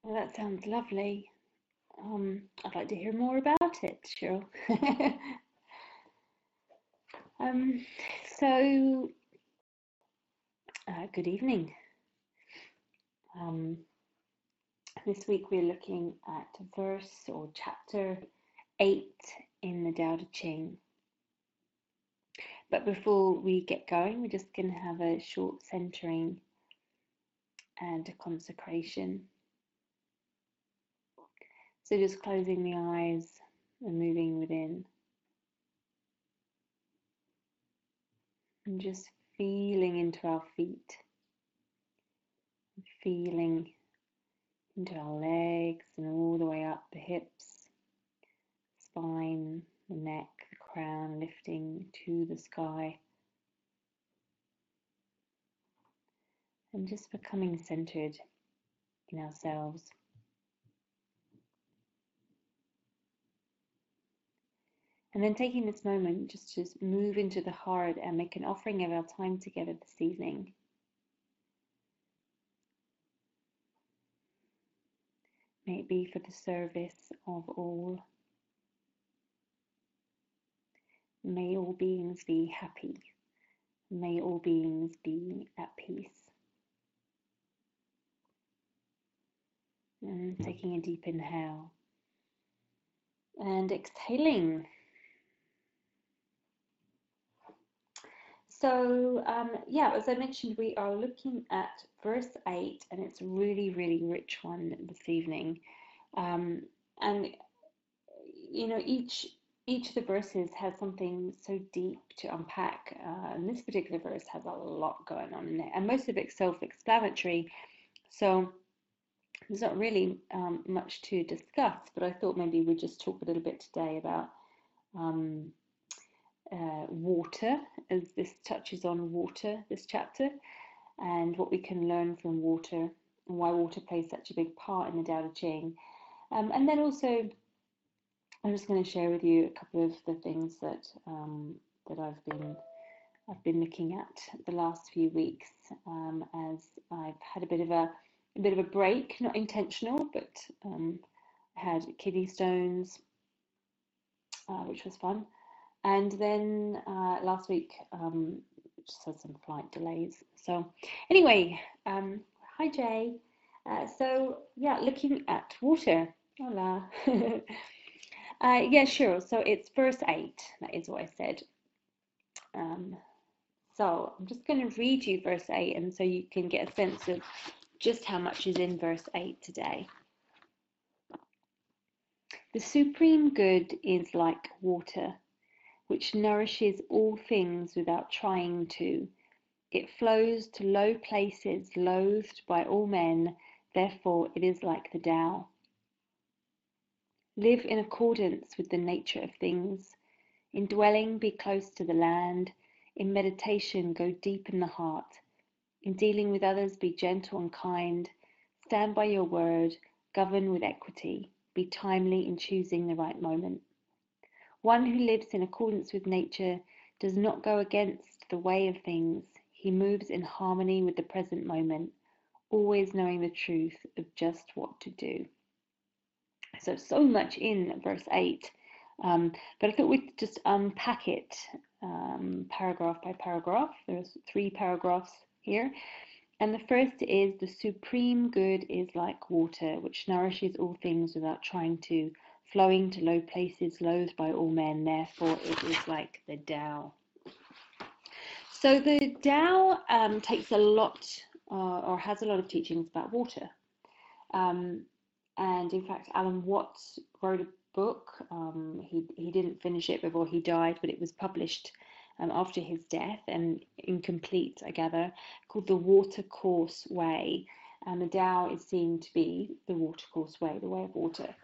Well, that sounds lovely. I'd like to hear more about it, Cheryl. um, so, good evening. Um, this week we're looking at verse or chapter 8 in the Tao Te Ching. But before we get going, we're just going to have a short centering and a consecration. So, just closing the eyes and moving within, and just feeling into our feet, feeling into our legs and all the way up the hips, spine, the neck, the crown, lifting to the sky, and just becoming centered in ourselves. And then taking this moment just to move into the heart and make an offering of our time together this evening. May it be for the service of all. May all beings be happy. May all beings be at peace. And taking a deep inhale. And exhaling. So, as I mentioned, we are looking at verse 8, and it's a really, really rich one this evening. And each of the verses has something so deep to unpack. And this particular verse has a lot going on in it, and most of it's self-explanatory. So there's not really much to discuss, but I thought maybe we'd just talk a little bit today about water, as this touches on water, this chapter, and what we can learn from water, and why water plays such a big part in the Tao Te Ching. And then also, I'm just going to share with you a couple of the things that that I've been looking at the last few weeks, as I've had a bit of a break, not intentional, but I had kidney stones, which was fun. And then last week, just had some flight delays. So anyway, hi Jay. Looking at water. Hola. Sure. So it's verse 8. That is what I said. So I'm just going to read you verse 8, and so you can get a sense of just how much is in verse 8 today. The supreme good is like water, which nourishes all things without trying to. It flows to low places, loathed by all men, therefore it is like the Tao. Live in accordance with the nature of things. In dwelling, be close to the land. In meditation, go deep in the heart. In dealing with others, be gentle and kind. Stand by your word, govern with equity. Be timely in choosing the right moment. One who lives in accordance with nature does not go against the way of things. He moves in harmony with the present moment, always knowing the truth of just what to do. So much in verse 8, but I thought we'd just unpack it paragraph by paragraph. There's 3 paragraphs here. And the first is, the supreme good is like water, which nourishes all things without trying to, flowing to low places, loathed by all men, therefore it is like the Tao. So the Tao takes a lot, or has a lot of teachings about water. And in fact, Alan Watts wrote a book. He didn't finish it before he died, but it was published after his death and incomplete, I gather, called The Watercourse Way. And the Tao is seen to be the watercourse way, the way of water.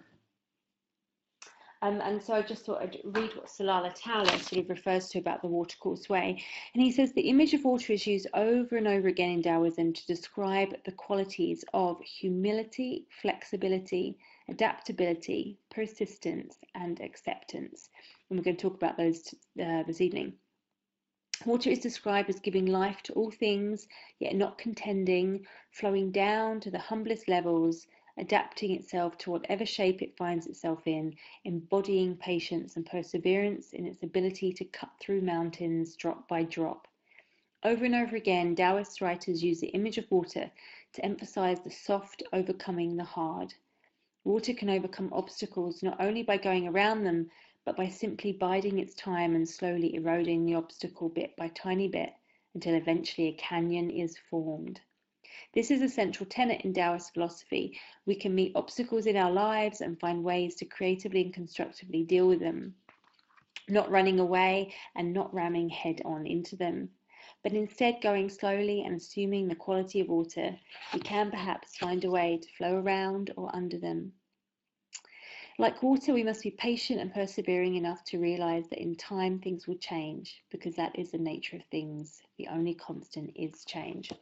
And so I just thought I'd read what Salala Towler sort of refers to about the watercourse way. And he says the image of water is used over and over again in Taoism to describe the qualities of humility, flexibility, adaptability, persistence, and acceptance. And we're going to talk about those this evening. Water is described as giving life to all things, yet not contending, flowing down to the humblest levels, adapting itself to whatever shape it finds itself in, embodying patience and perseverance in its ability to cut through mountains drop by drop. Over and over again, Taoist writers use the image of water to emphasize the soft overcoming the hard. Water can overcome obstacles not only by going around them, but by simply biding its time and slowly eroding the obstacle bit by tiny bit until eventually a canyon is formed. This is a central tenet in Taoist philosophy. We can meet obstacles in our lives and find ways to creatively and constructively deal with them, not running away and not ramming head on into them, but instead going slowly and assuming the quality of water. We can perhaps find a way to flow around or under them. Like water, we must be patient and persevering enough to realize that in time things will change, because that is the nature of things. The only constant is change.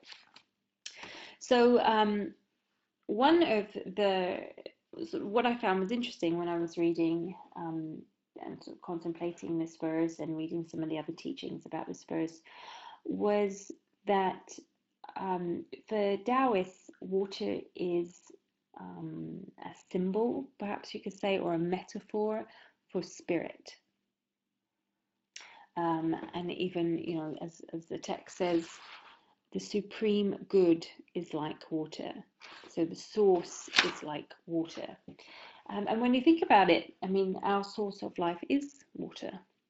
So one of what I found was interesting when I was reading and sort of contemplating this verse and reading some of the other teachings about this verse was that for Taoists, water is a symbol, perhaps you could say, or a metaphor for spirit. And even, you know, as the text says, the supreme good is like water. So the source is like water. And when you think about it, I mean, our source of life is water.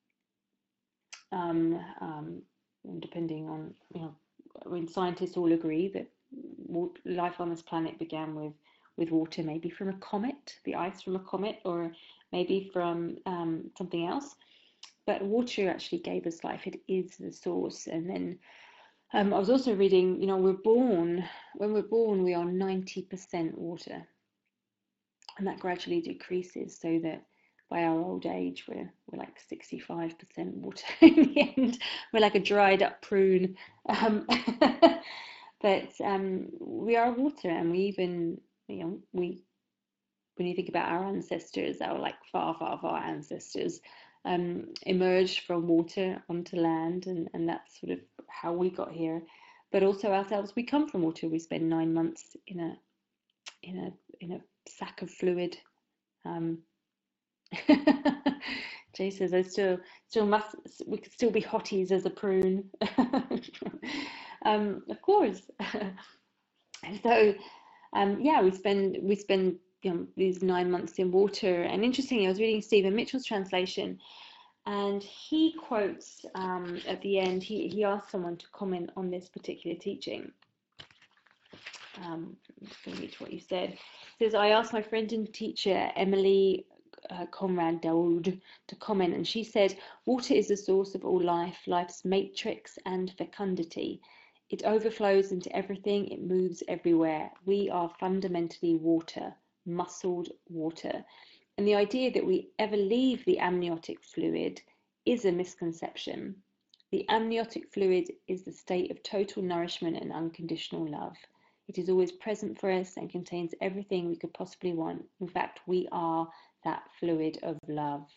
Depending on, you know, when scientists all agree that life on this planet began with water, maybe from a comet, the ice from a comet, or maybe from something else. But water actually gave us life. It is the source. And then I was also reading, you know, when we're born, we are 90% water. And that gradually decreases so that by our old age, we're like 65% water in the end. We're like a dried up prune. But we are water, and we even, you know, when you think about our ancestors, our like far ancestors, emerged from water onto land, and that's sort of how we got here. But also ourselves, we come from water. We spend 9 months in a sack of fluid. Jay says I still we could still be hotties as a prune. Of course. So yeah, we spend you know, these 9 months in water. And interestingly, I was reading Stephen Mitchell's translation, and he quotes at the end, he asked someone to comment on this particular teaching. I'm just going to read what he said. He says, I asked my friend and teacher, Emily Conrad Daoud, to comment, and she said, water is the source of all life, life's matrix and fecundity. It overflows into everything, it moves everywhere. We are fundamentally water, muscled water. And the idea that we ever leave the amniotic fluid is a misconception. The amniotic fluid is the state of total nourishment and unconditional love. It is always present for us and contains everything we could possibly want. In fact, we are that fluid of love.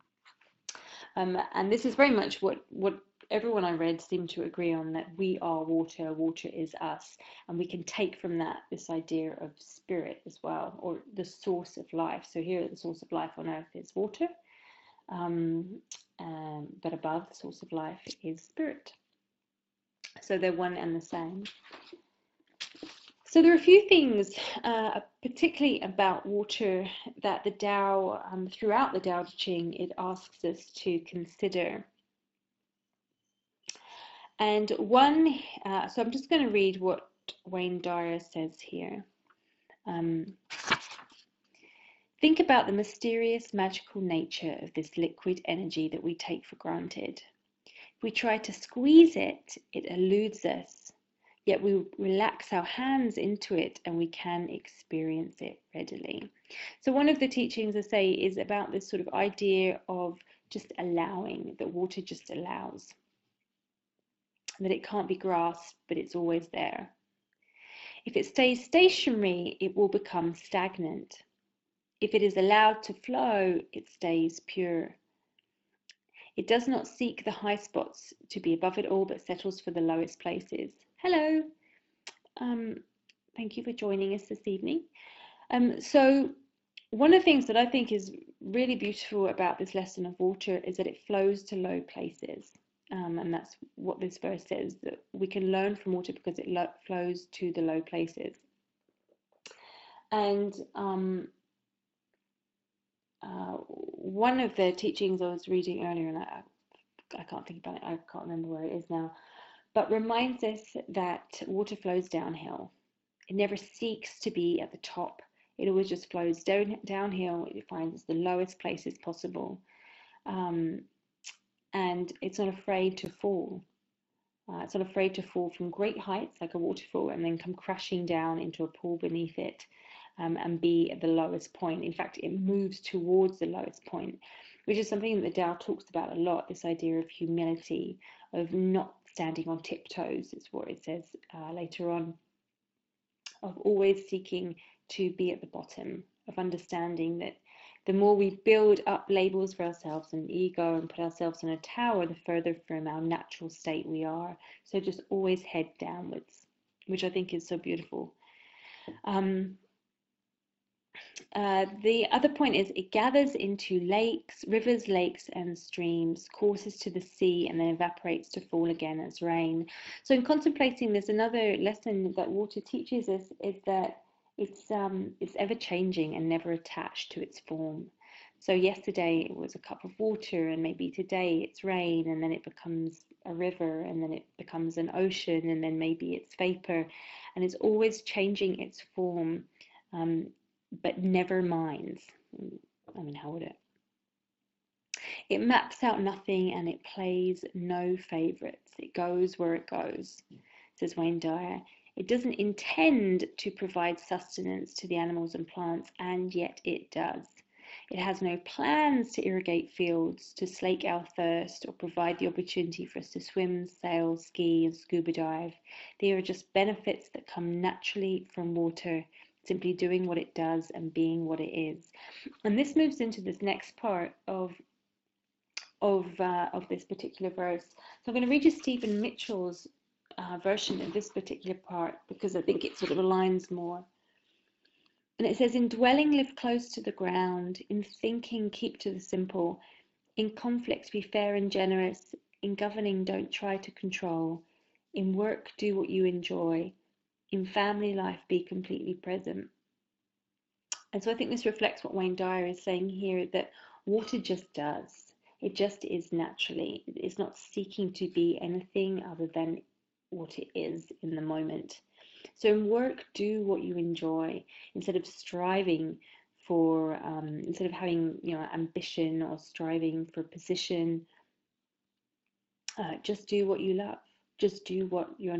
And this is very much what everyone I read seemed to agree on, that we are water, water is us. And we can take from that this idea of spirit as well, or the source of life. So here the source of life on earth is water, but above the source of life is spirit. So they're one and the same. So there are a few things, particularly about water, that the Tao, throughout the Tao Te Ching, it asks us to consider. And one, so I'm just going to read what Wayne Dyer says here. Think about the mysterious, magical nature of this liquid energy that we take for granted. If we try to squeeze it, it eludes us. Yet we relax our hands into it and we can experience it readily. So one of the teachings I say is about this sort of idea of just allowing, that water just allows, that it can't be grasped, but it's always there. If it stays stationary, it will become stagnant. If it is allowed to flow, it stays pure. It does not seek the high spots to be above it all, but settles for the lowest places. Hello. Thank you for joining us this evening. So one of the things that I think is really beautiful about this lesson of water is that it flows to low places. And that's what this verse says, that we can learn from water because it flows to the low places. And one of the teachings I was reading earlier, and I can't think about it, I can't remember where it is now, but reminds us that water flows downhill. It never seeks to be at the top. It always just flows downhill. It finds the lowest places possible. And it's not afraid to fall. It's not afraid to fall from great heights like a waterfall and then come crashing down into a pool beneath it, and be at the lowest point. In fact, it moves towards the lowest point, which is something that the Tao talks about a lot, this idea of humility, of not standing on tiptoes, is what it says later on, of always seeking to be at the bottom, of understanding that the more we build up labels for ourselves and ego and put ourselves in a tower, the further from our natural state we are. So just always head downwards, which I think is so beautiful. The other point is it gathers into lakes, rivers, lakes, and streams, courses to the sea, and then evaporates to fall again as rain. So, in contemplating this, another lesson that water teaches us is that it's ever changing and never attached to its form. So yesterday it was a cup of water, and maybe today it's rain, and then it becomes a river, and then it becomes an ocean, and then maybe it's vapor, and it's always changing its form. But never minds. I mean, how would it? It maps out nothing and it plays no favorites. It goes where it goes, says Wayne Dyer. It doesn't intend to provide sustenance to the animals and plants, and yet it does. It has no plans to irrigate fields, to slake our thirst, or provide the opportunity for us to swim, sail, ski, and scuba dive. They are just benefits that come naturally from water, simply doing what it does and being what it is. And this moves into this next part of this particular verse. So I'm going to read you Stephen Mitchell's version of this particular part because I think it sort of aligns more. And it says, in dwelling, live close to the ground. In thinking, keep to the simple. In conflict, be fair and generous. In governing, don't try to control. In work, do what you enjoy. In family life, be completely present. And so I think this reflects what Wayne Dyer is saying here, that water just does. It just is naturally. It's not seeking to be anything other than what it is in the moment. So in work, do what you enjoy instead of striving for, instead of having, ambition or striving for position. Just do what you love. Just do what your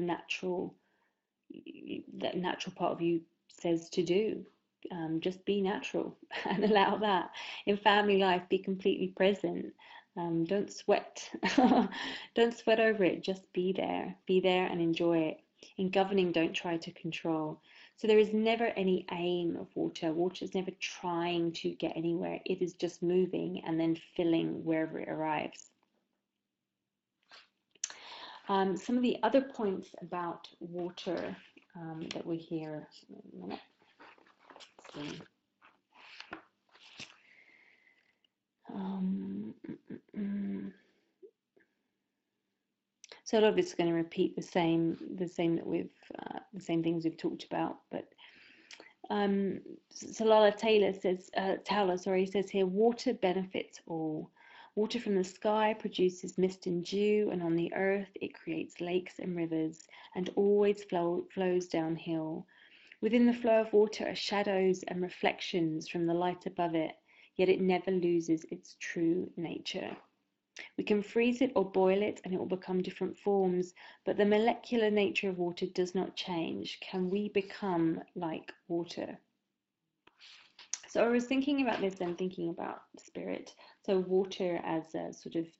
that natural part of you says to do. Just be natural and allow that. In family life, be completely present. Don't sweat. Don't sweat over it. Just be there. Be there and enjoy it. In governing, don't try to control. So there is never any aim of water. Water is never trying to get anywhere. It is just moving and then filling wherever it arrives. Some of the other points about water that we hear. Let's see. So a lot of it's going to repeat the same things we've talked about. But Salala Towler says here, water benefits all. Water from the sky produces mist and dew, and on the earth it creates lakes and rivers, and always flows downhill. Within the flow of water are shadows and reflections from the light above it, yet it never loses its true nature. We can freeze it or boil it and it will become different forms, but the molecular nature of water does not change. Can we become like water? So I was thinking about this and thinking about spirit. So water as a sort of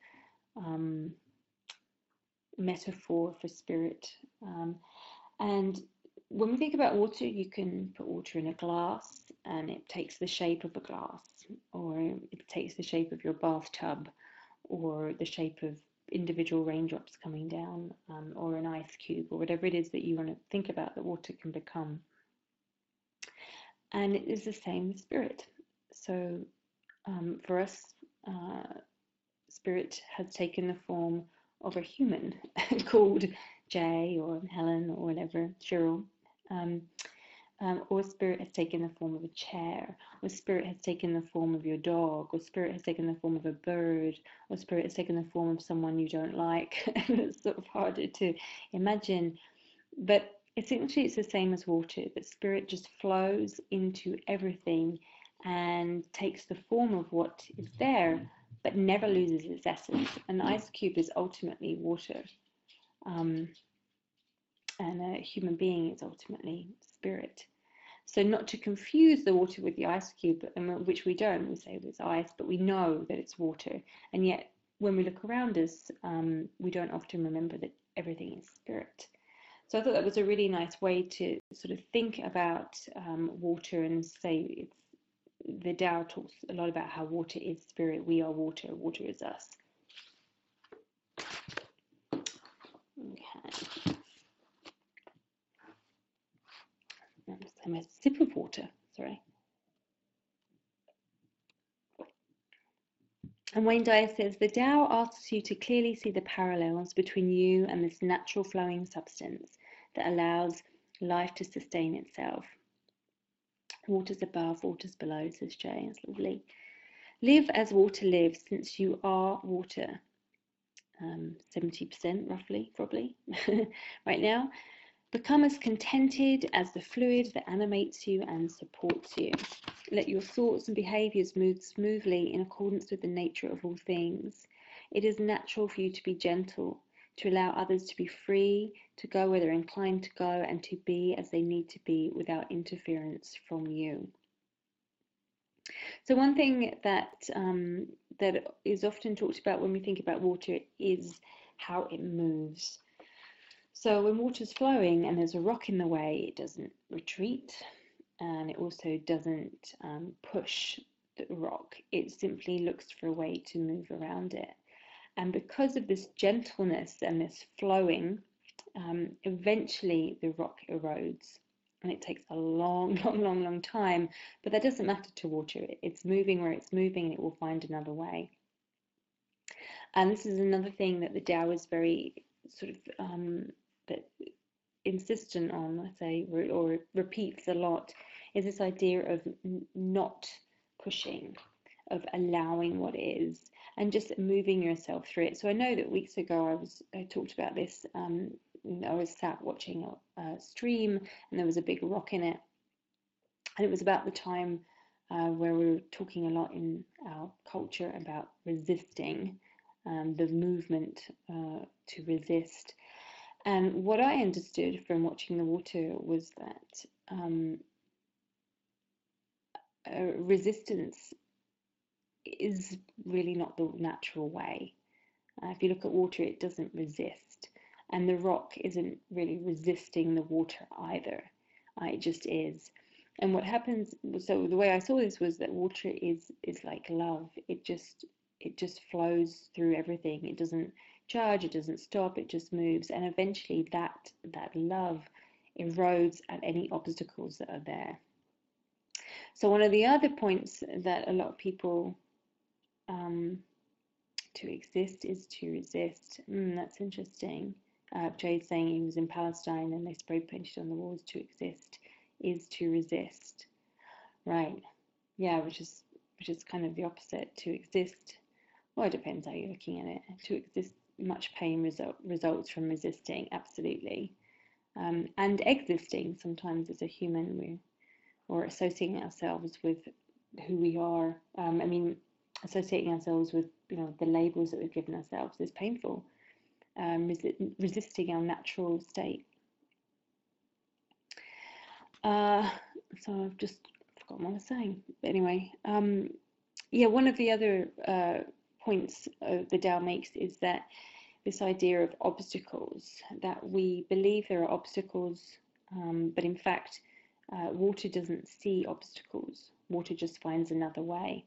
metaphor for spirit. And when we think about water, you can put water in a glass and it takes the shape of a glass, or it takes the shape of your bathtub, or the shape of individual raindrops coming down, or an ice cube, or whatever it is that you want to think about that water can become. And it is the same with spirit. So for us, spirit has taken the form of a human called Jay or Helen or whatever, Cheryl. Um, or spirit has taken the form of a chair, or spirit has taken the form of your dog, or spirit has taken the form of a bird, or spirit has taken the form of someone you don't like. It's sort of harder to imagine, but essentially it's the same as water. That spirit just flows into everything and takes the form of what is there, but never loses its essence. An ice cube is ultimately water, um, and a human being is ultimately spirit. So not to confuse the water with the ice cube, which we don't. We say it's ice, but we know that it's water. And yet, when we look around us, we don't often remember that everything is spirit. So I thought that was a really nice way to sort of think about water and say it's the Tao talks a lot about how water is spirit. We are water. Water is us. Okay. I'm a sip of water. Sorry. And Wayne Dyer says, the Tao asks you to clearly see the parallels between you and this natural flowing substance that allows life to sustain itself. Water's above, water's below, says Jay. It's lovely. Live as water lives, since you are water. 70% roughly, probably, right now. Become as contented as the fluid that animates you and supports you. Let your thoughts and behaviors move smoothly in accordance with the nature of all things. It is natural for you to be gentle, to allow others to be free, to go where they're inclined to go, and to be as they need to be without interference from you. So one thing that that is often talked about when we think about water is how it moves. So when water's flowing and there's a rock in the way, it doesn't retreat, and it also doesn't push the rock. It simply looks for a way to move around it. And because of this gentleness and this flowing, eventually the rock erodes. And it takes a long, long time, but that doesn't matter to water. It's moving where it's moving, and it will find another way. And this is another thing that the Tao is very sort of that insistent on, let's say, or repeats a lot, is this idea of not pushing, of allowing what is, and just moving yourself through it. So I know that weeks ago I talked about this. I was sat watching a stream, and there was a big rock in it, and it was about the time where we were talking a lot in our culture about resisting, the movement to resist. And what I understood from watching the water was that resistance is really not the natural way. If you look at water, it doesn't resist. And the rock isn't really resisting the water either. It just is. And what happens, so the way I saw this was that water is like love. It just flows through everything. It doesn't charge, it doesn't stop, it just moves. And eventually that love erodes at any obstacles that are there. So one of the other points that a lot of people to exist is to resist. That's interesting. Jay's saying he was in Palestine and they spray painted on the walls, to exist is to resist. Right. Yeah, which is kind of the opposite. To exist, well, it depends how you're looking at it. To exist, much pain results from resisting, absolutely. And existing, sometimes as a human, or associating ourselves with who we are. Associating ourselves with the labels that we've given ourselves is painful. Resisting our natural state. So I've just forgotten what I was saying. But anyway, yeah, one of the other points the Tao makes is that this idea of obstacles, that we believe there are obstacles, but in fact, water doesn't see obstacles. Water just finds another way.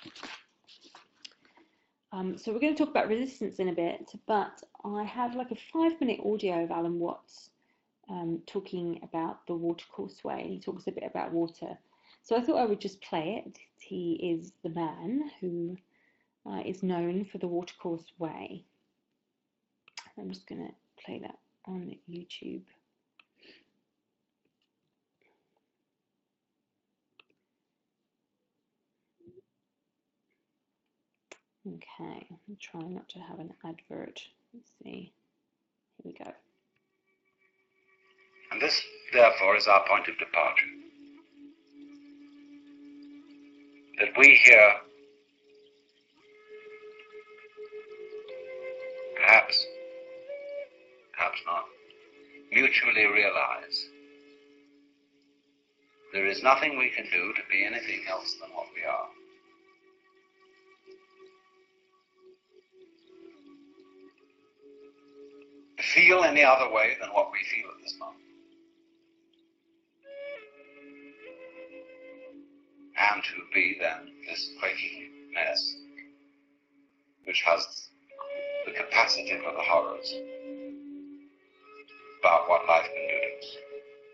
So we're going to talk about resistance in a bit, but I have like a 5-minute audio of Alan Watts talking about the water courseway. He talks a bit about water. So I thought I would just play it. He is the man who is known for the Watercourse Way. I'm just going to play that on YouTube. Okay, I'm trying not to have an advert. Let's see. Here we go. And this, therefore, is our point of departure. That we here, perhaps not, mutually realize there is nothing we can do to be anything else than what we are. To feel any other way than what we feel at this moment. And to be then this quaking mess, which has the capacity for the horrors about what life can do to us.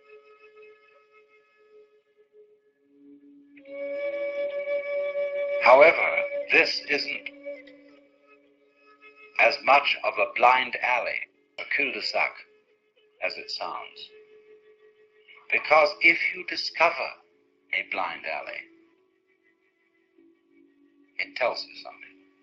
However, this isn't as much of a blind alley, a cul-de-sac, as it sounds. Because if you discover a blind alley, it tells you something.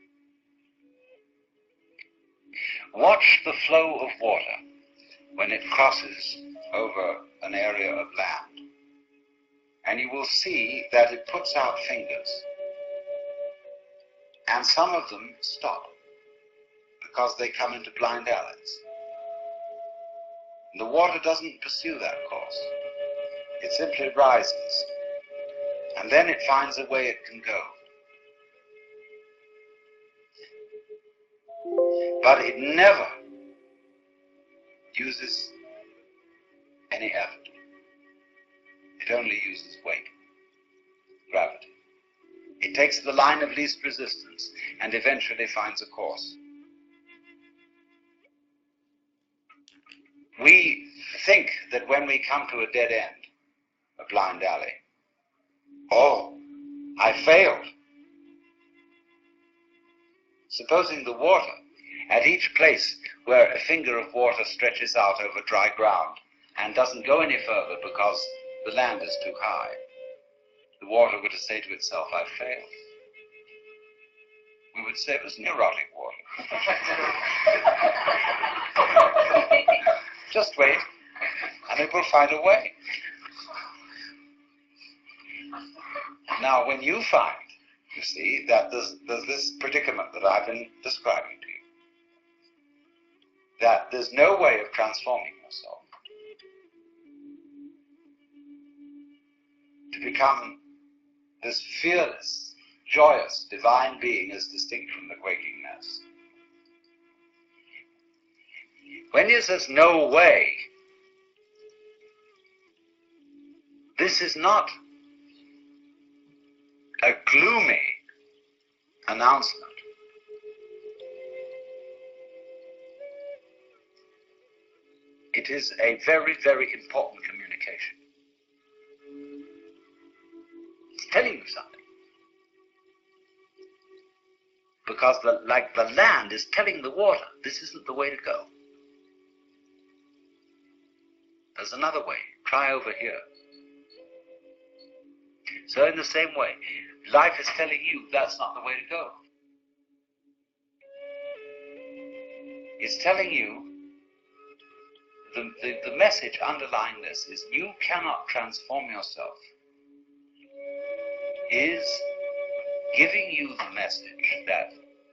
Watch the flow of water when it crosses over an area of land, and you will see that it puts out fingers, and some of them stop because they come into blind alleys. The water doesn't pursue that course. It simply rises, and then it finds a way it can go. But it never uses any effort. It only uses weight, gravity. It takes the line of least resistance and eventually finds a course. We think that when we come to a dead end, a blind alley, oh, I failed. Supposing the water, at each place where a finger of water stretches out over dry ground and doesn't go any further because the land is too high, the water were to say to itself, I failed. We would say it was neurotic water. Just wait, and it will find a way. Now, when you find, you see, that there's this predicament that I've been describing to you, that there's no way of transforming yourself to become this fearless, joyous, divine being as distinct from the quaking mess. When he says no way, this is not a gloomy announcement. It is a very, very important communication. It's telling you something. Because like the land is telling the water, this isn't the way to go. There's another way. Try over here. So in the same way, life is telling you that's not the way to go. It's telling you, the message underlying this is you cannot transform yourself. Is giving you the message that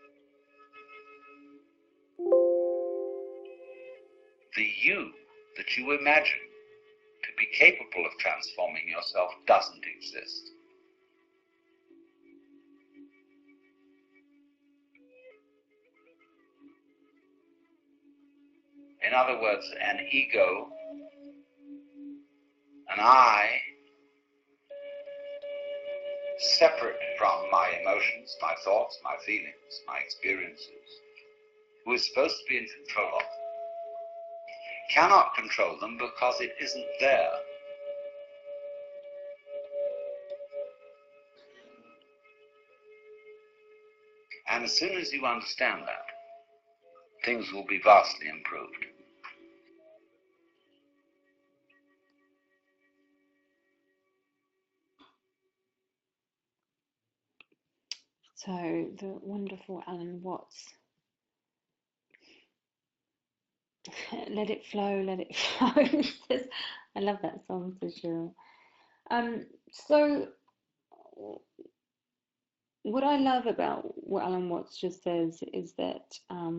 the you that you imagine to be capable of transforming yourself doesn't exist. In other words, an ego, an I, separate from my emotions, my thoughts, my feelings, my experiences, who is supposed to be in control of them, cannot control them because it isn't there. And as soon as you understand that, things will be vastly improved. So the wonderful Alan Watts, let it flow, let it flow. I love that song, for sure. So what I love about what Alan Watts just says is that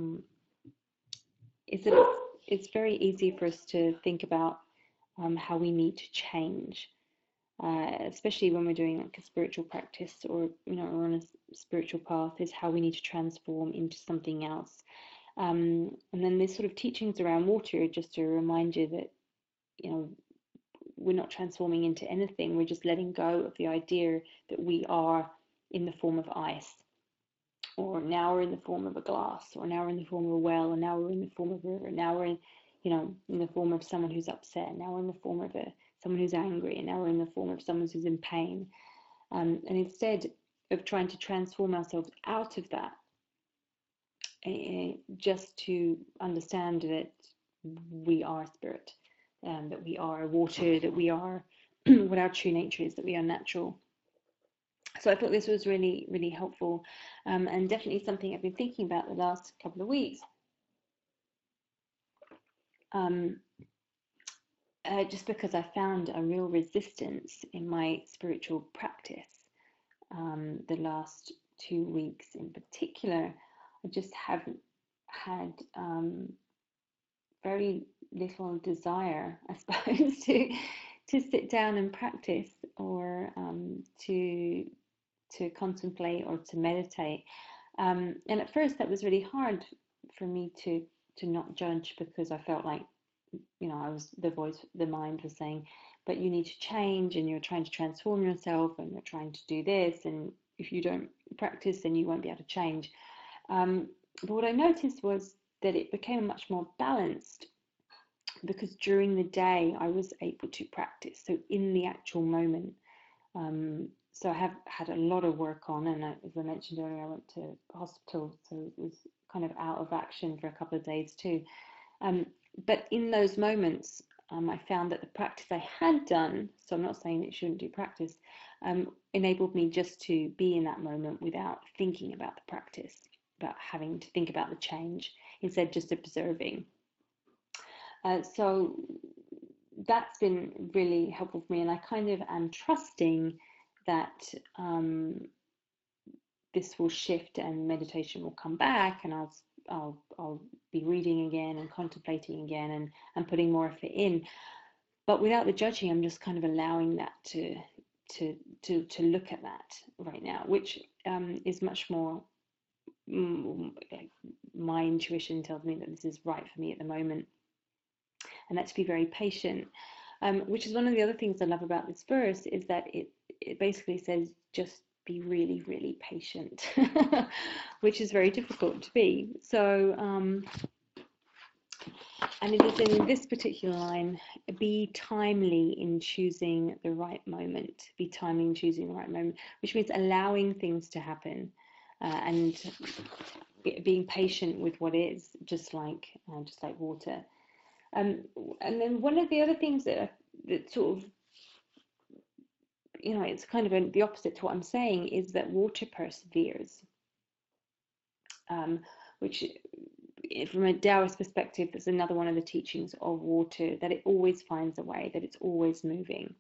it's very easy for us to think about how we need to change, especially when we're doing like a spiritual practice, or or on a spiritual path, is how we need to transform into something else. And then there's sort of teachings around water, just to remind you that we're not transforming into anything. We're just letting go of the idea that we are in the form of ice, or now we're in the form of a glass, or now we're in the form of a well, or now we're in the form of a river, now we're in the form of someone who's upset, now we're in the form of someone who's angry, and now we're in the form of someone who's in pain. And instead of trying to transform ourselves out of that, just to understand that we are spirit, that we are water, that we are what our true nature is, that we are natural. So I thought this was really, really helpful, and definitely something I've been thinking about the last couple of weeks. Just because I found a real resistance in my spiritual practice the last 2 weeks in particular. I just haven't had very little desire, I suppose, to sit down and practice, or to contemplate or to meditate. And at first that was really hard for me to not judge, because I felt like I was the mind was saying, but you need to change, and you're trying to transform yourself, and you're trying to do this, and if you don't practice, then you won't be able to change. But what I noticed was that it became much more balanced, because during the day I was able to practice, so in the actual moment. So I have had a lot of work on, and as I mentioned earlier, I went to hospital, so it was kind of out of action for a couple of days too. But in those moments, I found that the practice I had done, so I'm not saying that you shouldn't do practice, enabled me just to be in that moment without thinking about the practice, about having to think about the change, instead just observing. So that's been really helpful for me, and I kind of am trusting that this will shift and meditation will come back, and I'll be reading again and contemplating again, and putting more effort in. But without the judging, I'm just kind of allowing that to look at that right now, which is much more. My intuition tells me that this is right for me at the moment, and that to be very patient. Which is one of the other things I love about this verse, is that it basically says just be really, really patient, which is very difficult to be. So, and it is in this particular line, be timely in choosing the right moment, be timely in choosing the right moment, which means allowing things to happen, and being patient with what is, just like water. And then one of the other things that sort of, it's kind of the opposite to what I'm saying, is that water perseveres, which from a Taoist perspective, is another one of the teachings of water, that it always finds a way, that it's always moving.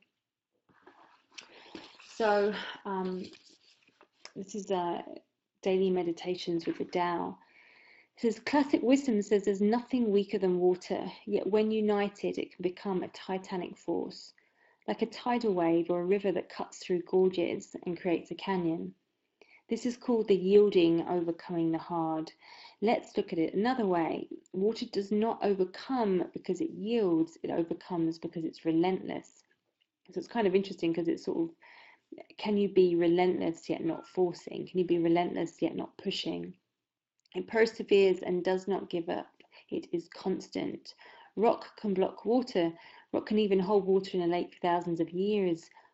So this is Daily Meditations with the Tao. It says, classic wisdom says there's nothing weaker than water, yet when united it can become a titanic force, like a tidal wave or a river that cuts through gorges and creates a canyon. This is called the yielding overcoming the hard. Let's look at it another way. Water does not overcome because it yields, it overcomes because it's relentless. So it's kind of interesting, because it's sort of, can you be relentless yet not forcing? Can you be relentless yet not pushing? It perseveres and does not give up. It is constant. Rock can block water. Rock can even hold water in a lake for thousands of years.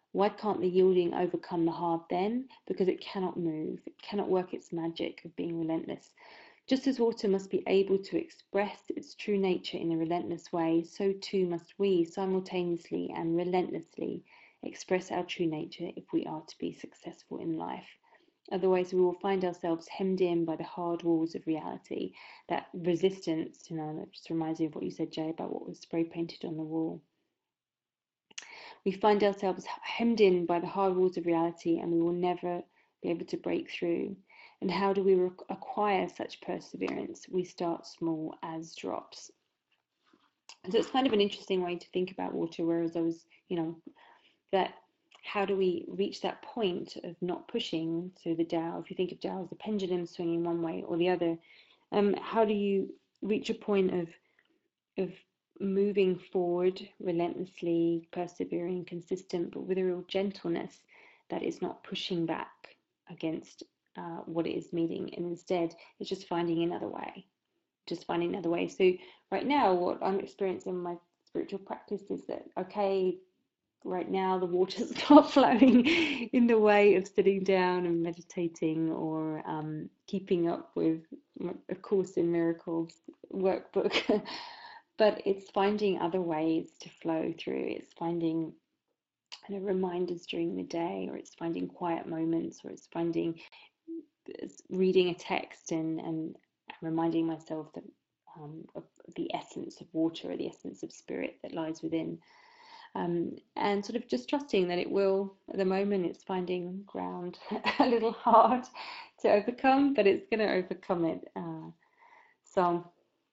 Why can't the yielding overcome the hard then? Because it cannot move, it cannot work its magic of being relentless. Just as water must be able to express its true nature in a relentless way, so too must we simultaneously and relentlessly express our true nature if we are to be successful in life. Otherwise, we will find ourselves hemmed in by the hard walls of reality. That resistance, that just reminds me of what you said, Jay, about what was spray painted on the wall. We find ourselves hemmed in by the hard walls of reality, and we will never be able to break through. And how do we acquire such perseverance? We start small as drops. So it's kind of an interesting way to think about water, whereas I was, that how do we reach that point of not pushing? So the Tao, if you think of Tao as a pendulum swinging one way or the other, how do you reach a point of moving forward relentlessly, persevering, consistent, but with a real gentleness that is not pushing back against what it is meeting, and instead it's just finding another way, So right now, what I'm experiencing in my spiritual practice is that, okay, right now the water's not flowing in the way of sitting down and meditating or keeping up with A Course in Miracles workbook. But it's finding other ways to flow through. It's finding reminders during the day, or it's finding quiet moments, or it's reading a text and reminding myself that of the essence of water, or the essence of spirit that lies within. And sort of just trusting that it will. At the moment, it's finding ground a little hard to overcome, but it's going to overcome it. So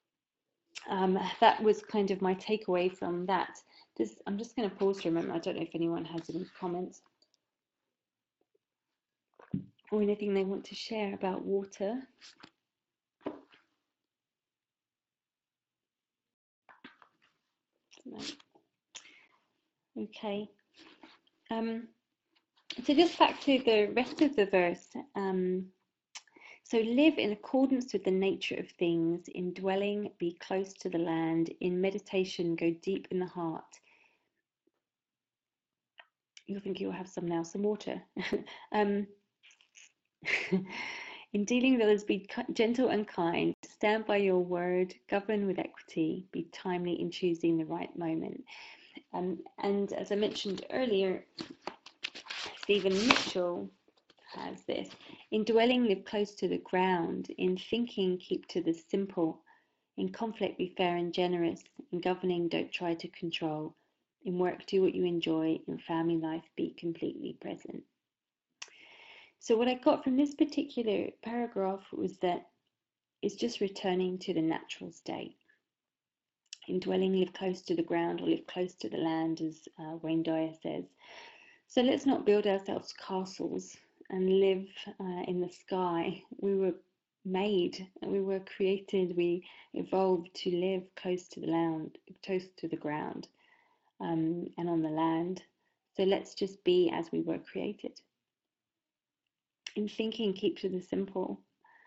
that was kind of my takeaway from that. I'm just going to pause for a moment. I don't know if anyone has any comments or anything they want to share about water. No. Okay. So just back to the rest of the verse. So live in accordance with the nature of things, in dwelling, be close to the land, in meditation, go deep in the heart. You'll think you'll have some now, some water. In dealing with others, be gentle and kind, stand by your word, govern with equity, be timely in choosing the right moment. And as I mentioned earlier, Stephen Mitchell has this. In dwelling, live close to the ground. In thinking, keep to the simple. In conflict, be fair and generous. In governing, don't try to control. In work, do what you enjoy. In family life, be completely present. So what I got from this particular paragraph was that it's just returning to the natural state. In dwelling, live close to the ground, or live close to the land, as Wayne Dyer says. So let's not build ourselves castles and live in the sky. We were made, we were created, we evolved to live close to the land, close to the ground, and on the land. So let's just be as we were created. In thinking, keep to the simple.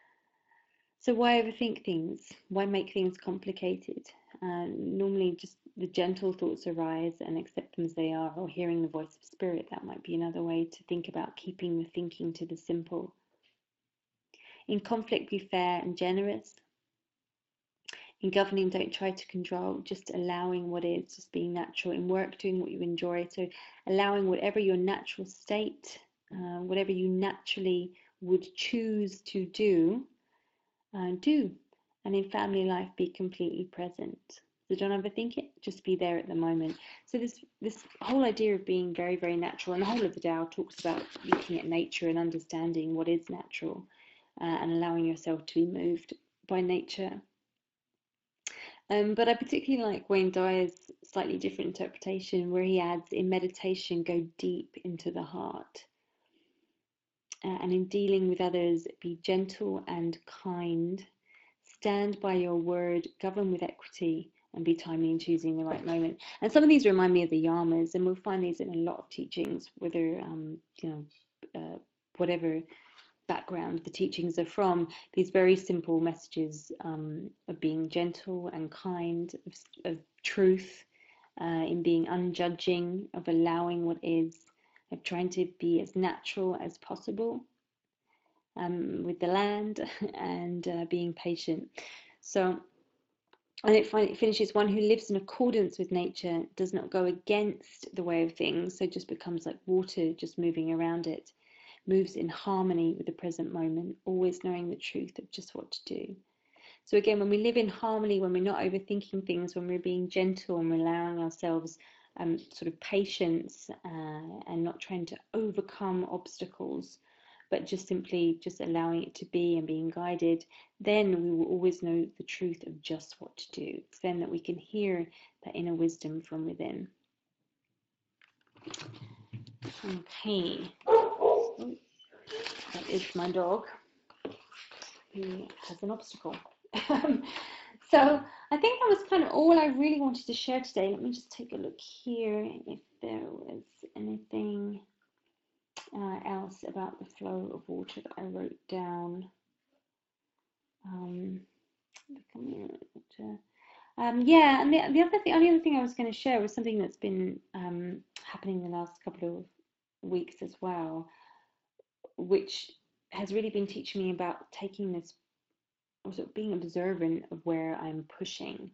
So why overthink things? Why make things complicated? Normally just the gentle thoughts arise and accept them as they are, or hearing the voice of spirit. That might be another way to think about keeping the thinking to the simple. In conflict, be fair and generous. In governing, don't try to control, just allowing what is, just being natural. In work, doing what you enjoy. So allowing whatever your natural state, whatever you naturally would choose to do. And in family life, be completely present. So don't overthink it, just be there at the moment. So this whole idea of being very, very natural, and the whole of the Tao talks about looking at nature and understanding what is natural, and allowing yourself to be moved by nature. But I particularly like Wayne Dyer's slightly different interpretation, where he adds, in meditation, go deep into the heart. And in dealing with others, be gentle and kind. Stand by your word, govern with equity, and be timely in choosing the right moment. And some of these remind me of the yamas, and we'll find these in a lot of teachings, whether whatever background the teachings are from. These very simple messages of being gentle and kind, of truth, in being unjudging, of allowing what is, of trying to be as natural as possible with the land and being patient. So, and it finishes, one who lives in accordance with nature does not go against the way of things, so just becomes like water just moving around it, moves in harmony with the present moment, always knowing the truth of just what to do. So again, when we live in harmony, when we're not overthinking things, when we're being gentle and we're allowing ourselves sort of patience and not trying to overcome obstacles, but just simply just allowing it to be and being guided, then we will always know the truth of just what to do. It's then that we can hear that inner wisdom from within. Okay, oh, that is my dog. He has an obstacle. So I think that was kind of all I really wanted to share today. Let me just take a look here if there was anything else about the flow of water that I wrote down. Yeah, and the only other thing I was going to share was something that's been happening the last couple of weeks as well, which has really been teaching me about taking this, also being observant of where I'm pushing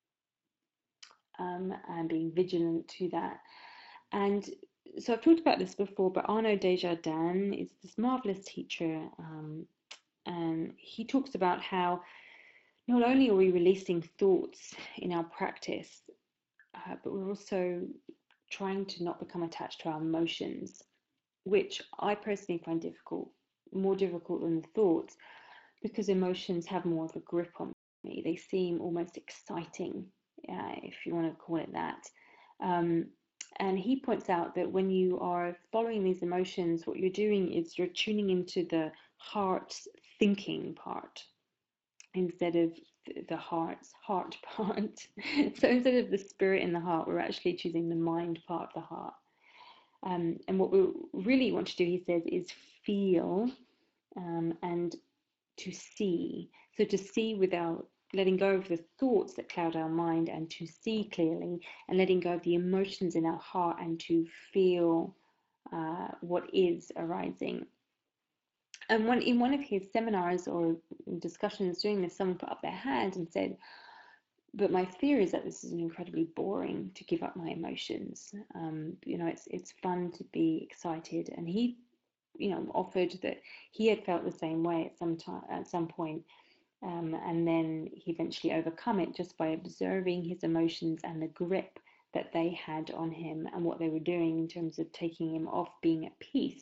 and being vigilant to that. And so I've talked about this before, but Arnaud Desjardins is this marvelous teacher, and he talks about how not only are we releasing thoughts in our practice, but we're also trying to not become attached to our emotions, which I personally find difficult, more difficult than the thoughts, because emotions have more of a grip on me. They seem almost exciting, if you want to call it that. And he points out that when you are following these emotions, what you're doing is you're tuning into the heart's thinking part instead of the heart's heart part. So instead of the spirit in the heart, we're actually choosing the mind part of the heart. And what we really want to do, he says, is feel and to see. So to see without letting go of the thoughts that cloud our mind, and to see clearly, and letting go of the emotions in our heart, and to feel what is arising. And in one of his seminars or discussions doing this, someone put up their hand and said, but my fear is that this is incredibly boring to give up my emotions. It's fun to be excited. And he, offered that he had felt the same way at some point. And then he eventually overcome it just by observing his emotions and the grip that they had on him and what they were doing in terms of taking him off being at peace.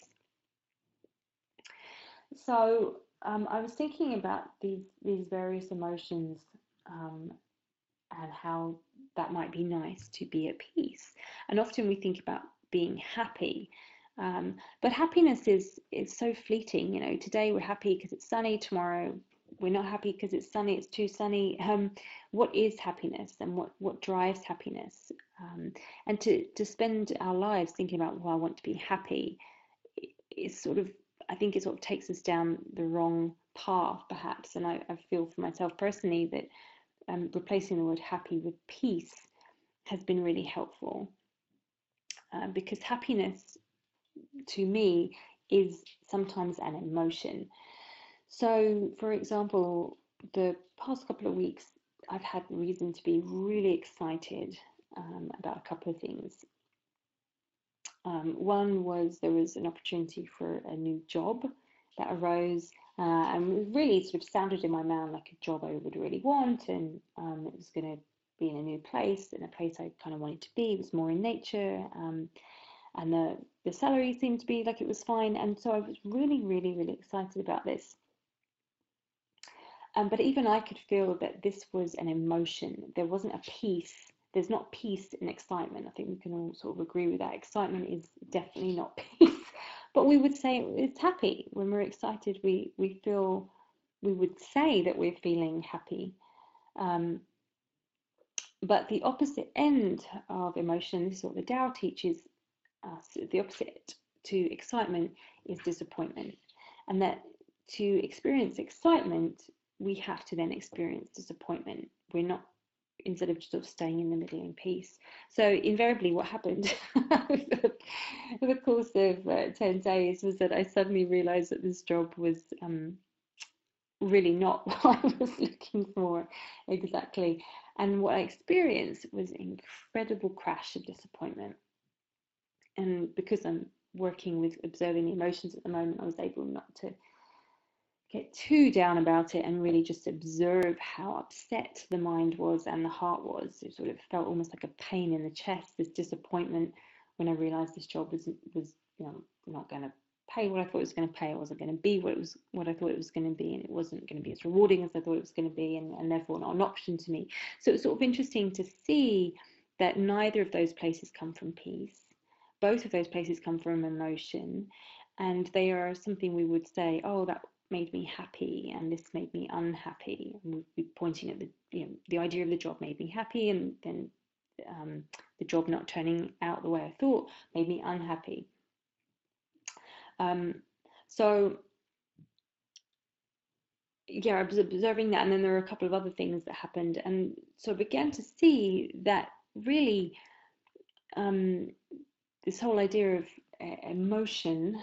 So I was thinking about these various emotions and how that might be nice to be at peace. And often we think about being happy, but happiness is so fleeting. Today we're happy because it's sunny. Tomorrow we're not happy because it's sunny. It's too sunny. What is happiness, and what drives happiness? And to spend our lives thinking about, well, I want to be happy, is sort of, I think it sort of takes us down the wrong path, perhaps. And I feel for myself personally that replacing the word happy with peace has been really helpful, because happiness to me is sometimes an emotion. So, for example, the past couple of weeks, I've had reason to be really excited about a couple of things. One was there was an opportunity for a new job that arose, and really sort of sounded in my mind like a job I would really want, and it was going to be in a new place, in a place I kind of wanted to be. It was more in nature, and the salary seemed to be like it was fine, and so I was really, really, really excited about this. But even I could feel that this was an emotion. There wasn't a peace. There's not peace in excitement. I think we can all sort of agree with that. Excitement is definitely not peace. But we would say it's happy. When we're excited, we feel, we would say that we're feeling happy. But the opposite end of emotion, this is what the Tao teaches us, the opposite to excitement is disappointment. And that to experience excitement, we have to then experience disappointment. We're not instead of just sort of staying in the middle in peace. So invariably what happened over the course of 10 days was that I suddenly realized that this job was really not what I was looking for exactly. And what I experienced was an incredible crash of disappointment. And because I'm working with observing the emotions at the moment, I was able not to get too down about it and really just observe how upset the mind was and the heart was. It sort of felt almost like a pain in the chest, this disappointment when I realized this job was not going to pay what I thought it was going to pay. It wasn't going to be what I thought it was going to be, and it wasn't going to be as rewarding as I thought it was going to be, and therefore not an option to me. So it's sort of interesting to see that neither of those places come from peace. Both of those places come from emotion, and they are something we would say, oh, that made me happy and this made me unhappy, and we'd be pointing at the idea of the job made me happy, and then the job not turning out the way I thought made me unhappy. So yeah, I was observing that, and then there were a couple of other things that happened, and so I began to see that really this whole idea of emotion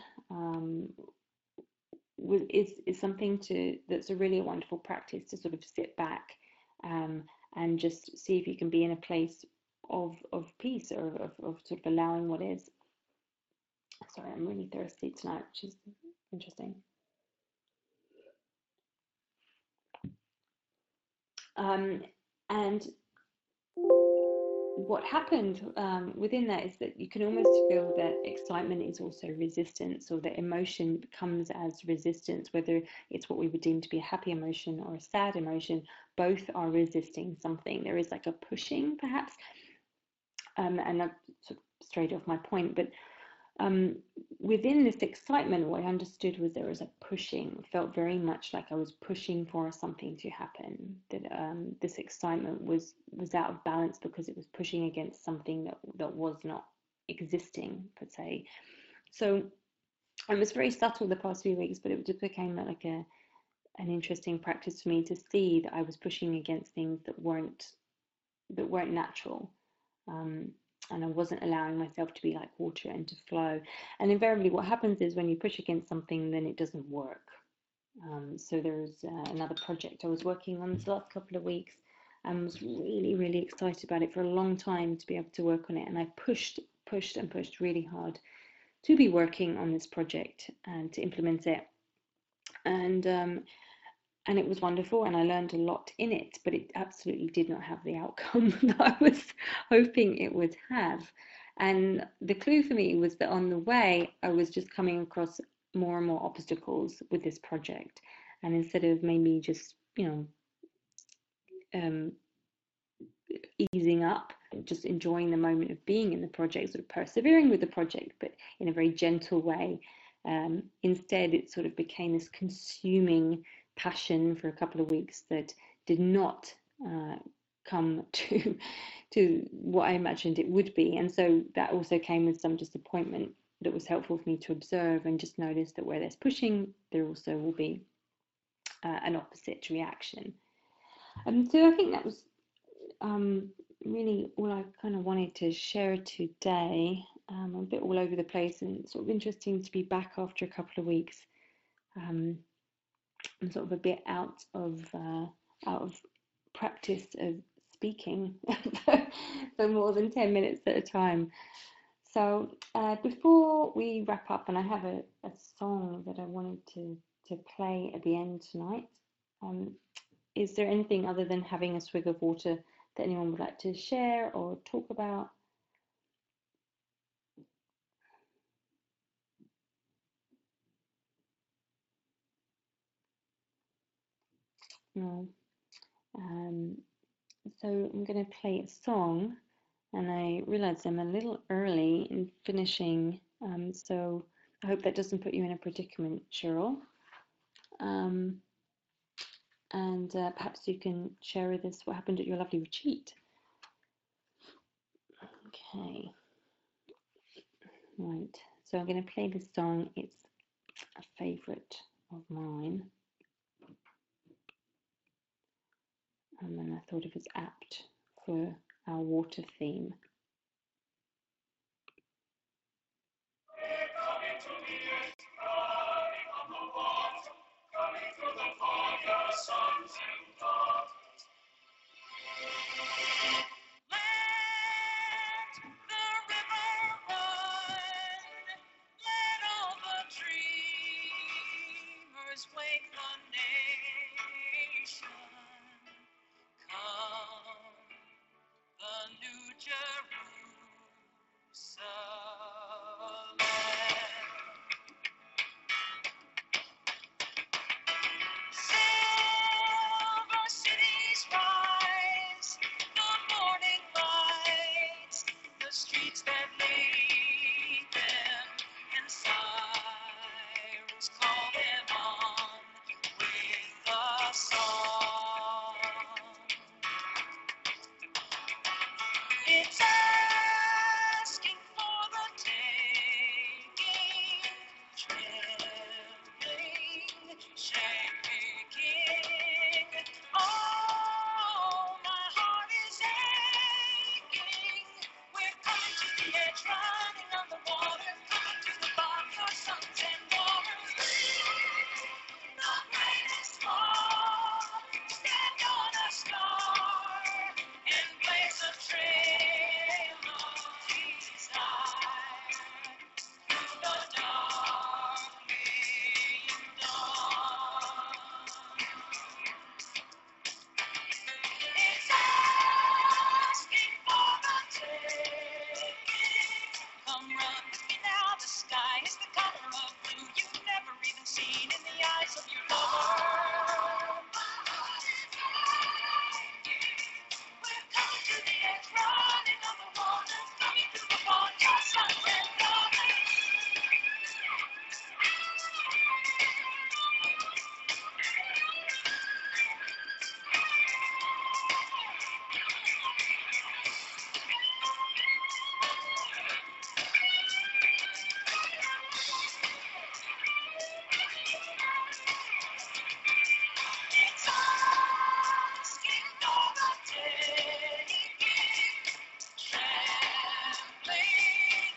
is something that's a really wonderful practice to sort of sit back and just see if you can be in a place of peace, or of sort of allowing what is. Sorry, I'm really thirsty tonight, which is interesting. And what happened within that is that you can almost feel that excitement is also resistance, or that emotion comes as resistance, whether it's what we would deem to be a happy emotion or a sad emotion. Both are resisting something. There is like a pushing, perhaps. And I've sort of strayed off my point, but within this excitement, what I understood was there was a pushing. It felt very much like I was pushing for something to happen. That this excitement was out of balance because it was pushing against something that was not existing per se. So it was very subtle the past few weeks, but it just became like an interesting practice for me to see that I was pushing against things that weren't natural. And I wasn't allowing myself to be like water and to flow. And invariably, what happens is when you push against something, then it doesn't work. So there's another project I was working on this last couple of weeks, and was really, really excited about it for a long time to be able to work on it. And I pushed and pushed really hard to be working on this project and to implement it. And it was wonderful, and I learned a lot in it, but it absolutely did not have the outcome that I was hoping it would have. And the clue for me was that on the way, I was just coming across more and more obstacles with this project. And instead of maybe just, easing up, just enjoying the moment of being in the project, sort of persevering with the project, but in a very gentle way, instead it sort of became this consuming passion for a couple of weeks that did not come to what I imagined it would be. And so that also came with some disappointment that was helpful for me to observe and just notice that where there's pushing, there also will be an opposite reaction. So I think that was really all I kind of wanted to share today. I'm a bit all over the place, and it's sort of interesting to be back after a couple of weeks. I'm sort of a bit out of practice of speaking for more than 10 minutes at a time. So before we wrap up, and I have a song that I wanted to play at the end tonight. Is there anything other than having a swig of water that anyone would like to share or talk about? No. So I'm going to play a song, and I realize I'm a little early in finishing, so I hope that doesn't put you in a predicament, Cheryl. And perhaps you can share with us what happened at your lovely retreat. Okay. Right. So I'm going to play this song. It's a favorite of mine. And then I thought it was apt for our water theme. Wake the nation, come, the New Jerusalem. Silver cities rise, the morning lights, the streets that lead them, and sirens call them on with a song. It's asking for the taking, trembling, shaking. Oh, my heart is aching. We're coming to the edge, running on the water, coming to the bottom, your sons and daughters. The greatest fall, stand on a star and blaze a trail of desire through the darkening dawn. It's asking for the taking. Come run, now the sky is the color of blue you've never even seen in the eyes of your lover. We're coming to the edge, running on the water, coming through the fall, your sons and daughters. It's asking for the taking, trembling,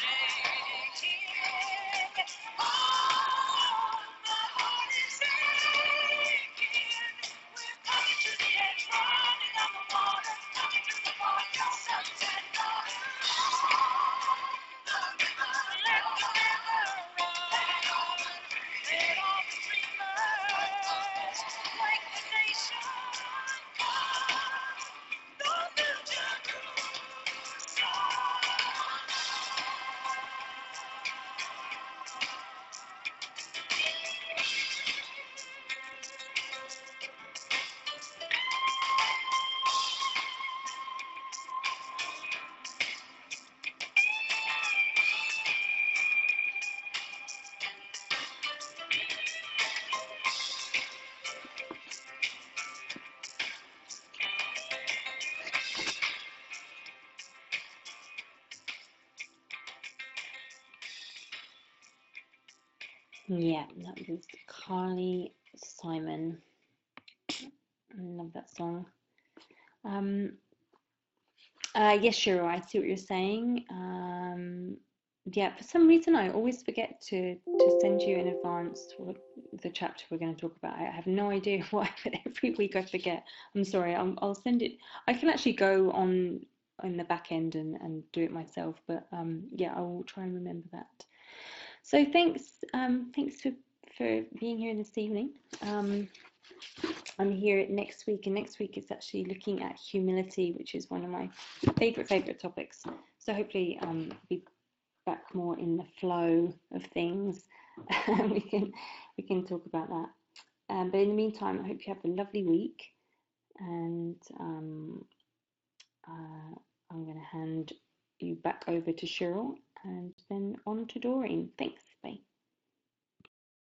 shaking. Oh, my heart is aching. We're coming to the edge, running on the water, coming through the fall, your sons and daughters. The river, let the river run. Let all the dreamers wake the nation. Come, the New Yeah, that was Carly Simon. I love that song. Yes, Shiro, I see what you're saying. Yeah, for some reason I always forget to send you in advance what the chapter we're going to talk about. I have no idea why, but every week I forget. I'm sorry. I'll send it. I can actually go on the back end and do it myself, but yeah, I will try and remember that. So thanks for being here this evening. I'm here next week, and next week is actually looking at humility, which is one of my favorite topics. So hopefully be back more in the flow of things. we can talk about that. But in the meantime, I hope you have a lovely week, and I'm going to hand you back over to Cheryl, and then on to Doreen. Thanks.